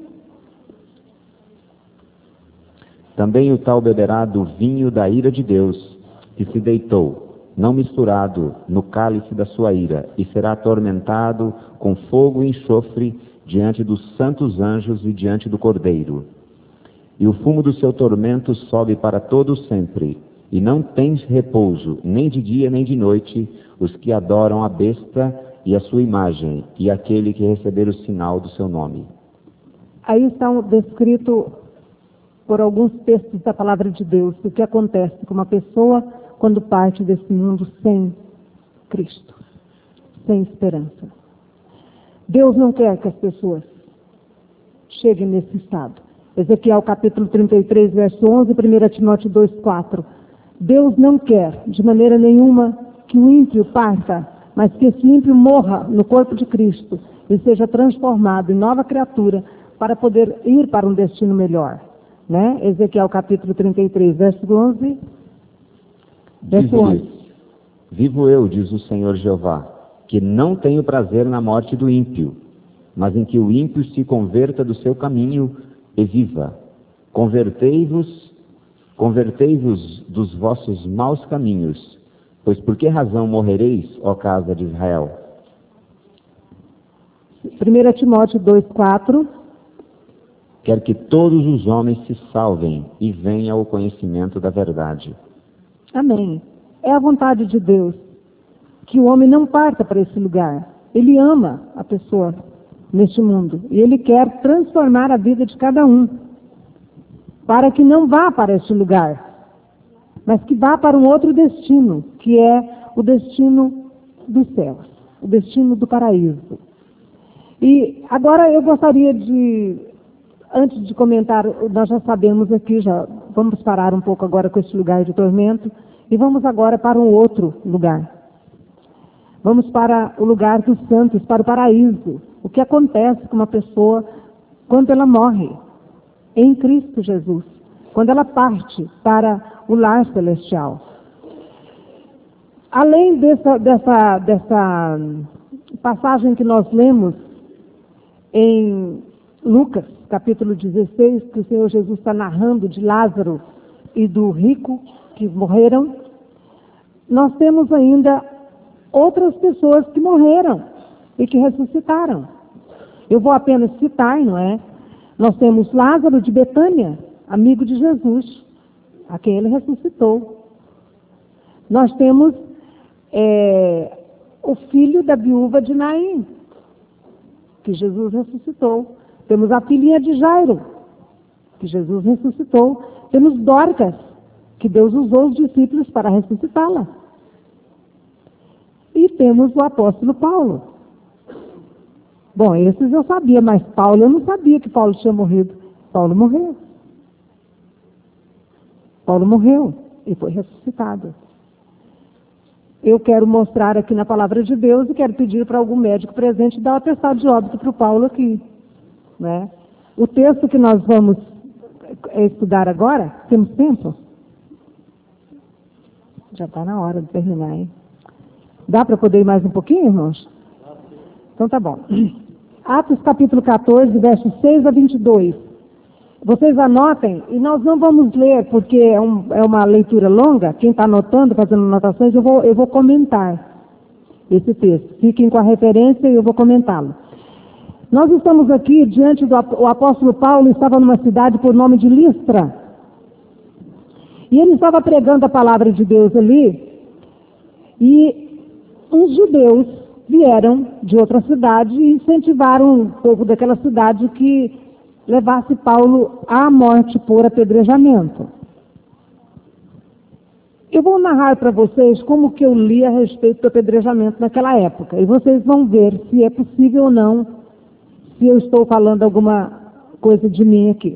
Também o tal beberá do vinho da ira de Deus, que se deitou, não misturado, no cálice da sua ira, e será atormentado com fogo e enxofre diante dos santos anjos e diante do Cordeiro. E o fumo do seu tormento sobe para todo sempre, e não tem repouso, nem de dia nem de noite, os que adoram a besta e a sua imagem, e aquele que receber o sinal do seu nome. Aí está descrito por alguns textos da palavra de Deus o que acontece com uma pessoa quando parte desse mundo sem Cristo, sem esperança. Deus não quer que as pessoas cheguem nesse estado. Ezequiel capítulo trinta e três, verso onze, primeira Timóteo dois, quatro. Deus não quer, de maneira nenhuma, que o ímpio parta, mas que esse ímpio morra no corpo de Cristo e seja transformado em nova criatura para poder ir para um destino melhor. Né? Ezequiel capítulo trinta e três, verso onze. Diz-lhes, vivo eu, diz o Senhor Jeová, que não tenho prazer na morte do ímpio, mas em que o ímpio se converta do seu caminho e viva. Convertei-vos, convertei-vos dos vossos maus caminhos, pois por que razão morrereis, ó casa de Israel? primeira Timóteo dois, quatro. Quer que todos os homens se salvem e venham ao conhecimento da verdade. Amém. É a vontade de Deus que o homem não parta para esse lugar. Ele ama a pessoa neste mundo e ele quer transformar a vida de cada um para que não vá para esse lugar. mas que vá para um outro destino, que é o destino dos céus, o destino do paraíso. E agora eu gostaria de, antes de comentar, nós já sabemos aqui, já vamos parar um pouco agora com esse lugar de tormento, e vamos agora para um outro lugar. Vamos para o lugar dos santos, para o paraíso. O que acontece com uma pessoa quando ela morre em Cristo Jesus, quando ela parte para o lar celestial. Além dessa, dessa, dessa passagem que nós lemos em Lucas, capítulo dezesseis, que o Senhor Jesus está narrando de Lázaro e do rico que morreram, nós temos ainda outras pessoas que morreram e que ressuscitaram. Eu vou apenas citar, não é? Nós temos Lázaro de Betânia, amigo de Jesus, a quem ele ressuscitou. Nós temos é, o filho da viúva de Naim, que Jesus ressuscitou. Temos a filhinha de Jairo, que Jesus ressuscitou. Temos Dorcas, que Deus usou os discípulos para ressuscitá-la. E temos o apóstolo Paulo. Bom, esses eu sabia, mas Paulo eu não sabia que Paulo tinha morrido. Paulo morreu. Paulo morreu e foi ressuscitado. Eu quero mostrar aqui na palavra de Deus e quero pedir para algum médico presente dar o atestado de óbito para o Paulo aqui. Né? O texto que nós vamos estudar agora, temos tempo? Já está na hora de terminar, hein? Dá para poder ir mais um pouquinho, irmãos? Então tá bom. Atos capítulo quatorze, versos seis a vinte e dois. Vocês anotem, e nós não vamos ler, porque é, um, é uma leitura longa. Quem está anotando, fazendo anotações, eu vou, eu vou comentar esse texto. Fiquem com a referência e eu vou comentá-lo. Nós estamos aqui diante do o apóstolo Paulo, estava numa cidade por nome de Listra. E ele estava pregando a palavra de Deus ali, e uns judeus vieram de outra cidade e incentivaram o povo daquela cidade que levasse Paulo à morte por apedrejamento. Eu vou narrar para vocês como que eu li a respeito do apedrejamento naquela época, e vocês vão ver se é possível ou não, se eu estou falando alguma coisa de mim aqui.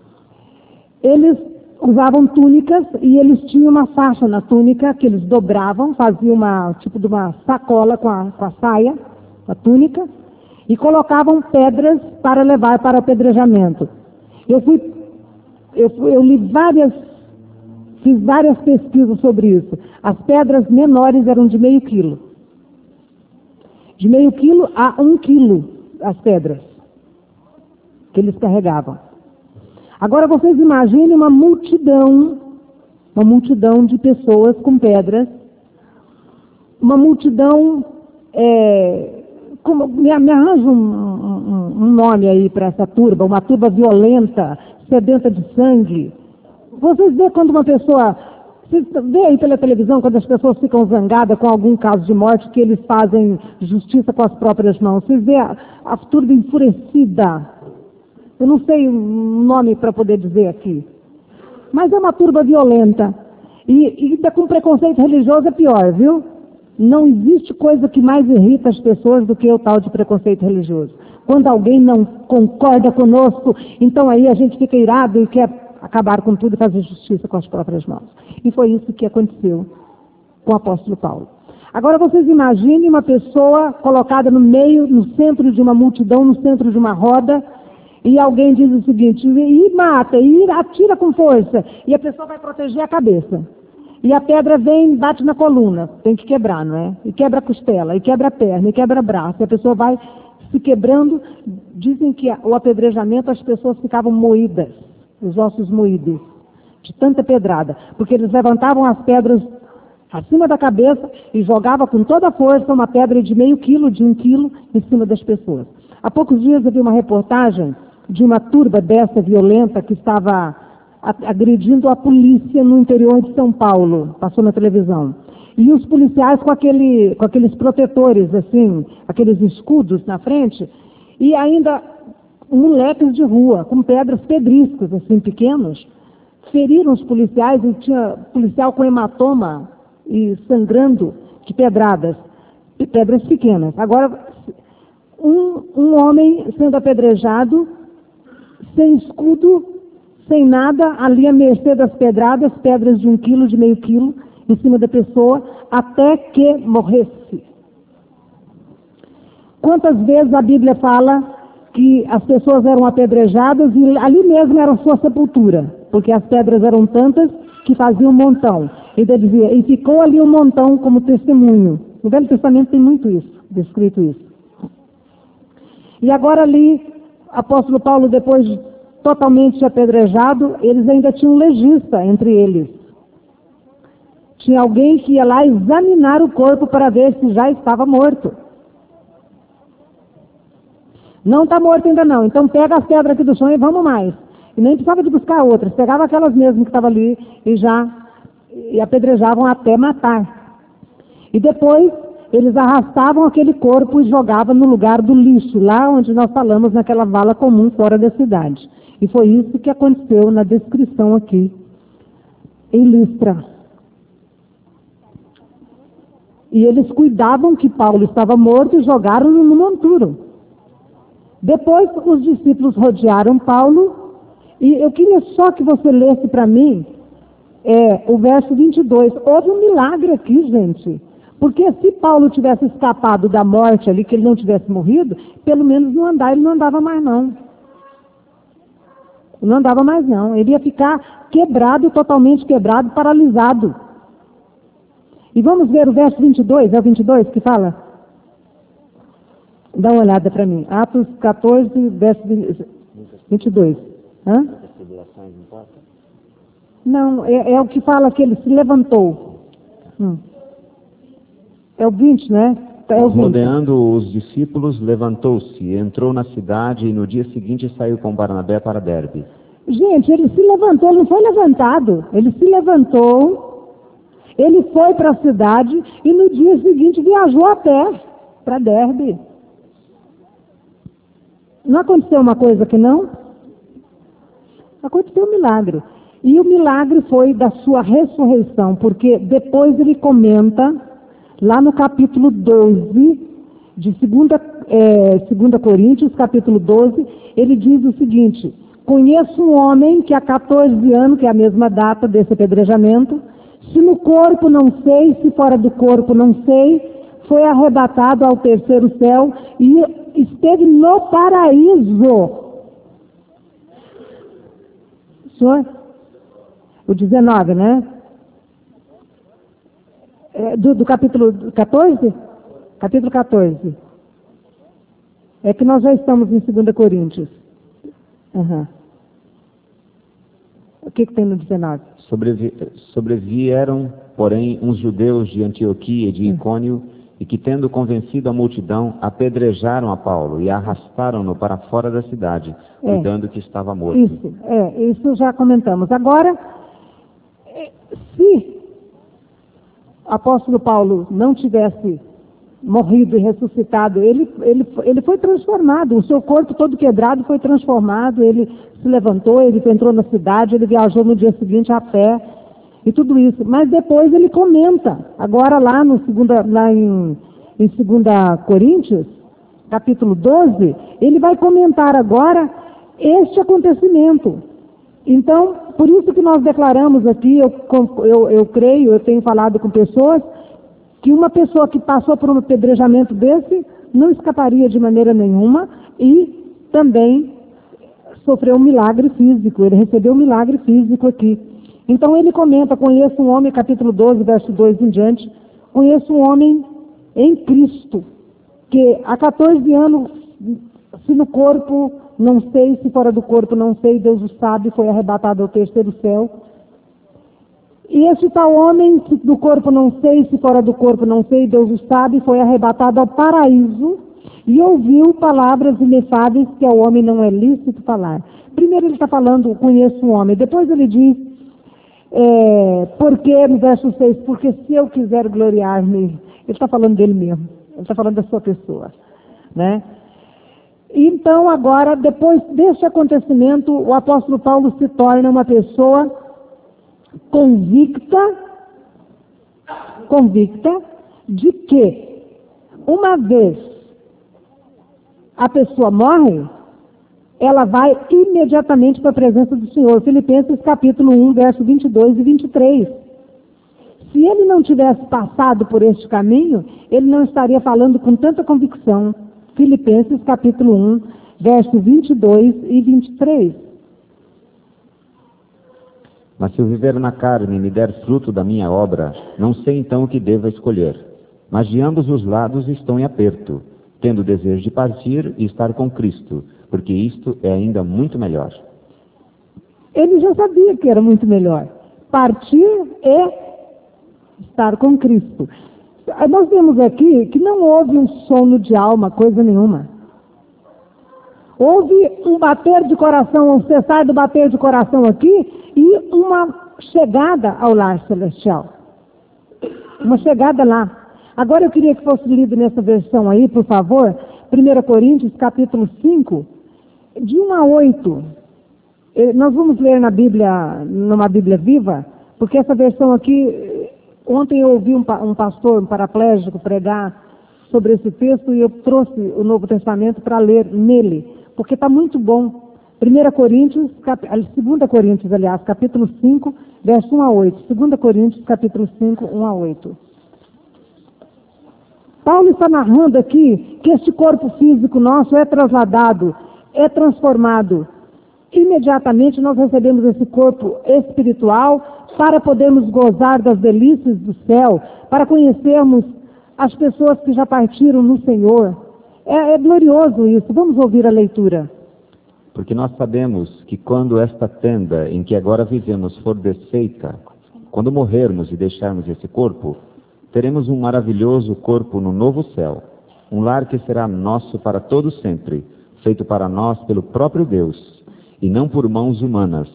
Eles usavam túnicas e eles tinham uma faixa na túnica que eles dobravam, faziam uma tipo de uma sacola com a, com a saia, a túnica, e colocavam pedras para levar para o apedrejamento. Eu fui, eu, eu li várias, fiz várias pesquisas sobre isso. As pedras menores eram de meio quilo. De meio quilo a um quilo as pedras que eles carregavam. Agora vocês imaginem uma multidão, uma multidão de pessoas com pedras, uma multidão, é, como, me, me arranja um, um, um nome aí para essa turba, uma turba violenta, sedenta de sangue. Vocês veem quando uma pessoa, vocês veem aí pela televisão quando as pessoas ficam zangadas com algum caso de morte que eles fazem justiça com as próprias mãos. Vocês veem a, a turba enfurecida. Eu não sei o nome para poder dizer aqui. Mas é uma turba violenta. E, e com preconceito religioso é pior, viu? Não existe coisa que mais irrita as pessoas do que o tal de preconceito religioso. Quando alguém não concorda conosco, então aí a gente fica irado e quer acabar com tudo e fazer justiça com as próprias mãos. E foi isso que aconteceu com o apóstolo Paulo. Agora vocês imaginem uma pessoa colocada no meio, no centro de uma multidão, no centro de uma roda, e alguém diz o seguinte, e mata, e atira com força, e a pessoa vai proteger a cabeça. E a pedra vem e bate na coluna, tem que quebrar, não é? E quebra a costela, e quebra a perna, e quebra o braço, e a pessoa vai se quebrando. Dizem que o apedrejamento as pessoas ficavam moídas, os ossos moídos, de tanta pedrada, porque eles levantavam as pedras acima da cabeça e jogavam com toda a força uma pedra de meio quilo, de um quilo, em cima das pessoas. Há poucos dias eu vi uma reportagem de uma turba dessa violenta que estava agredindo a polícia no interior de São Paulo, passou na televisão. E os policiais com, aquele, com aqueles protetores, assim, aqueles escudos na frente, e ainda moleques de rua, com pedras pedriscas, assim, pequenos, feriram os policiais, e tinha policial com hematoma e sangrando de pedradas, de pedras pequenas. Agora, um, um homem sendo apedrejado, sem escudo, sem nada, ali à mercê das pedradas, pedras de um quilo, de meio quilo, em cima da pessoa, até que morresse. Quantas vezes a Bíblia fala que as pessoas eram apedrejadas e ali mesmo era a sua sepultura, porque as pedras eram tantas que faziam um montão. Ele dizia, e ficou ali um montão como testemunho. No Velho Testamento tem muito isso, descrito isso. E agora ali, apóstolo Paulo, depois de totalmente apedrejado, eles ainda tinham um legista entre eles. Tinha alguém que ia lá examinar o corpo para ver se já estava morto. Não está morto ainda não, então pega as pedras aqui do chão e vamos mais. E nem precisava de buscar outras, pegava aquelas mesmas que estavam ali e já e apedrejavam até matar. E depois eles arrastavam aquele corpo e jogavam no lugar do lixo, lá onde nós falamos, naquela vala comum fora da cidade. E foi isso que aconteceu na descrição aqui, em Listra. E eles cuidavam que Paulo estava morto e jogaram-no no monturo. Depois os discípulos rodearam Paulo, e eu queria só que você lesse para mim é, o verso vinte e dois. Houve um milagre aqui, gente. Porque se Paulo tivesse escapado da morte ali, que ele não tivesse morrido, pelo menos no andar ele não andava mais não. Não andava mais não. Ele ia ficar quebrado, totalmente quebrado, paralisado. E vamos ver o verso vinte e dois, é o vinte e dois que fala? Dá uma olhada para mim. Atos quatorze, verso vinte e dois. Hã? Não, é, é o que fala que ele se levantou. Hum. É o vinte, né? É o vinte. Rodeando os discípulos, levantou-se, entrou na cidade e no dia seguinte saiu com Barnabé para Derbe. Gente, ele se levantou, ele não foi levantado. Ele se levantou, ele foi para a cidade e no dia seguinte viajou a pé para Derbe. Não aconteceu uma coisa que não? Aconteceu um milagre. E o milagre foi da sua ressurreição, porque depois ele comenta, lá no capítulo doze, de segunda, é, segunda Coríntios, capítulo doze, ele diz o seguinte: conheço um homem que há quatorze anos, que é a mesma data desse apedrejamento, se no corpo não sei, se fora do corpo não sei, foi arrebatado ao terceiro céu e esteve no paraíso. Senhor? O dezenove, né? É, do, do capítulo quatorze? Capítulo quatorze. É que nós já estamos em segunda Coríntios. Uhum. O que, que tem no dezenove? Sobrevi, sobrevieram, porém, uns judeus de Antioquia e de Icônio, hum. e que, tendo convencido a multidão, apedrejaram a Paulo e arrastaram-no para fora da cidade, é. cuidando que estava morto. Isso, é, isso já comentamos. Agora, se o apóstolo Paulo não tivesse morrido e ressuscitado, ele, ele, ele foi transformado, o seu corpo todo quebrado foi transformado, ele se levantou, ele entrou na cidade, ele viajou no dia seguinte a pé, e tudo isso. Mas depois ele comenta, agora lá, no segunda, lá em, em segunda Coríntios, capítulo doze, ele vai comentar agora este acontecimento. Então, por isso que nós declaramos aqui, eu, eu, eu creio, eu tenho falado com pessoas, que uma pessoa que passou por um apedrejamento desse não escaparia de maneira nenhuma e também sofreu um milagre físico, ele recebeu um milagre físico aqui. Então ele comenta, conheço um homem, capítulo doze, verso dois em diante, conheço um homem em Cristo, que há quatorze anos, se no corpo não sei, se fora do corpo não sei, Deus o sabe, foi arrebatado ao terceiro céu. E esse tal homem, se do corpo não sei, se fora do corpo não sei, Deus o sabe, foi arrebatado ao paraíso e ouviu palavras inefáveis que ao homem não é lícito falar. Primeiro ele está falando, conheço um homem, depois ele diz, É, porque, no verso seis, porque se eu quiser gloriar-me, ele está falando dele mesmo, ele está falando da sua pessoa, né? Então, agora, depois deste acontecimento, o apóstolo Paulo se torna uma pessoa convicta, convicta de que, uma vez a pessoa morre, ela vai imediatamente para a presença do Senhor. Filipenses capítulo um, verso vinte e dois e vinte e três. Se ele não tivesse passado por este caminho, ele não estaria falando com tanta convicção. Filipenses capítulo um, verso vinte e dois e vinte e três. Mas se eu viver na carne e me der fruto da minha obra, não sei então o que devo escolher. Mas de ambos os lados estou em aperto, tendo desejo de partir e estar com Cristo, porque isto é ainda muito melhor. Ele já sabia que era muito melhor. Partir é estar com Cristo. Nós vemos aqui que não houve um sono de alma, coisa nenhuma. Houve um bater de coração, um cessar do bater de coração aqui e uma chegada ao lar celestial. Uma chegada lá. Agora eu queria que fosse lido nessa versão aí, por favor, primeira Coríntios, capítulo cinco, de um a oito. Nós vamos ler na Bíblia, numa Bíblia viva, porque essa versão aqui, ontem eu ouvi um, um pastor, um paraplégico, pregar sobre esse texto e eu trouxe o Novo Testamento para ler nele, porque está muito bom. primeira Coríntios, cap... segunda Coríntios, aliás, capítulo cinco, verso um a oito. segunda Coríntios, capítulo cinco, um a oito. Paulo está narrando aqui que este corpo físico nosso é trasladado, é transformado. Imediatamente nós recebemos esse corpo espiritual para podermos gozar das delícias do céu, para conhecermos as pessoas que já partiram no Senhor. É, é glorioso isso. Vamos ouvir a leitura. Porque nós sabemos que quando esta tenda em que agora vivemos for desfeita, quando morrermos e deixarmos esse corpo, teremos um maravilhoso corpo no novo céu, um lar que será nosso para todo sempre, feito para nós pelo próprio Deus, e não por mãos humanas.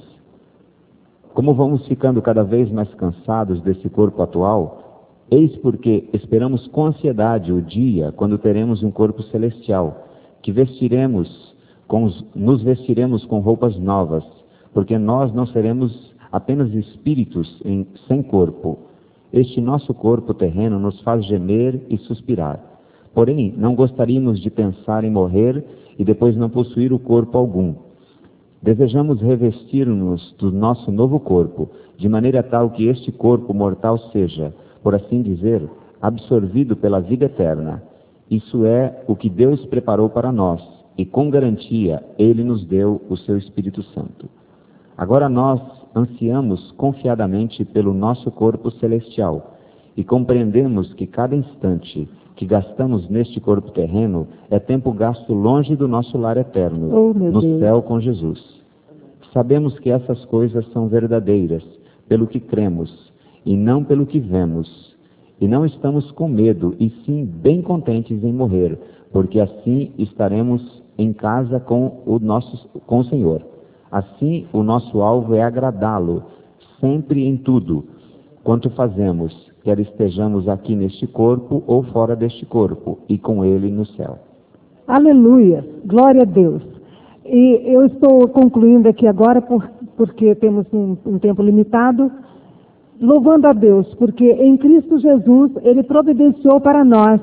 Como vamos ficando cada vez mais cansados desse corpo atual, eis porque esperamos com ansiedade o dia quando teremos um corpo celestial, que vestiremos, com os, nos vestiremos com roupas novas, porque nós não seremos apenas espíritos em, sem corpo. Este nosso corpo terreno nos faz gemer e suspirar. Porém, não gostaríamos de pensar em morrer e depois não possuir o corpo algum. Desejamos revestir-nos do nosso novo corpo, de maneira tal que este corpo mortal seja, por assim dizer, absorvido pela vida eterna. Isso é o que Deus preparou para nós, e com garantia Ele nos deu o seu Espírito Santo. Agora nós ansiamos confiadamente pelo nosso corpo celestial e compreendemos que cada instante que gastamos neste corpo terreno é tempo gasto longe do nosso lar eterno, oh, no Deus. céu com Jesus. Sabemos que essas coisas são verdadeiras pelo que cremos e não pelo que vemos. E não estamos com medo, e sim bem contentes em morrer, porque assim estaremos em casa com o, nosso, com o Senhor. Assim, o nosso alvo é agradá-lo, sempre em tudo, quanto fazemos, quer estejamos aqui neste corpo ou fora deste corpo, e com ele no céu. Aleluia! Glória a Deus! E eu estou concluindo aqui agora, por, porque temos um, um tempo limitado, louvando a Deus, porque em Cristo Jesus, Ele providenciou para nós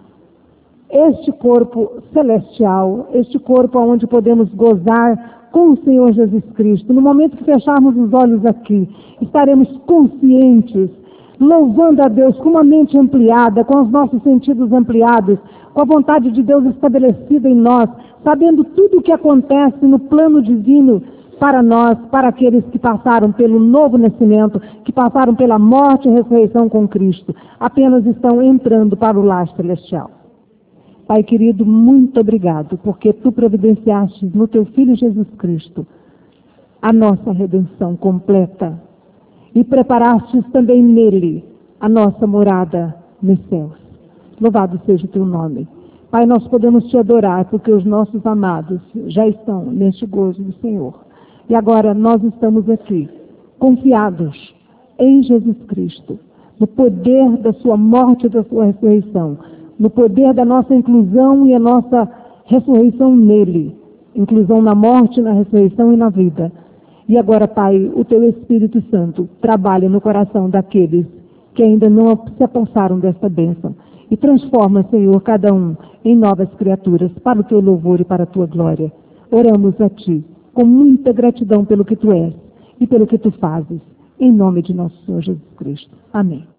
este corpo celestial, este corpo onde podemos gozar com o Senhor Jesus Cristo. No momento que fecharmos os olhos aqui, estaremos conscientes, louvando a Deus com uma mente ampliada, com os nossos sentidos ampliados, com a vontade de Deus estabelecida em nós, sabendo tudo o que acontece no plano divino para nós, para aqueles que passaram pelo novo nascimento, que passaram pela morte e ressurreição com Cristo, apenas estão entrando para o lar celestial. Pai querido, muito obrigado, porque Tu providenciaste no Teu Filho Jesus Cristo a nossa redenção completa e preparaste também nele a nossa morada nos céus. Louvado seja o Teu nome. Pai, nós podemos Te adorar porque os nossos amados já estão neste gozo do Senhor. E agora nós estamos aqui, confiados em Jesus Cristo, no poder da Sua morte e da Sua ressurreição, no poder da nossa inclusão e a nossa ressurreição nele, inclusão na morte, na ressurreição e na vida. E agora, Pai, o Teu Espírito Santo trabalha no coração daqueles que ainda não se apossaram desta bênção. E transforma, Senhor, cada um em novas criaturas, para o Teu louvor e para a Tua glória. Oramos a Ti, com muita gratidão pelo que Tu és e pelo que Tu fazes. Em nome de nosso Senhor Jesus Cristo. Amém.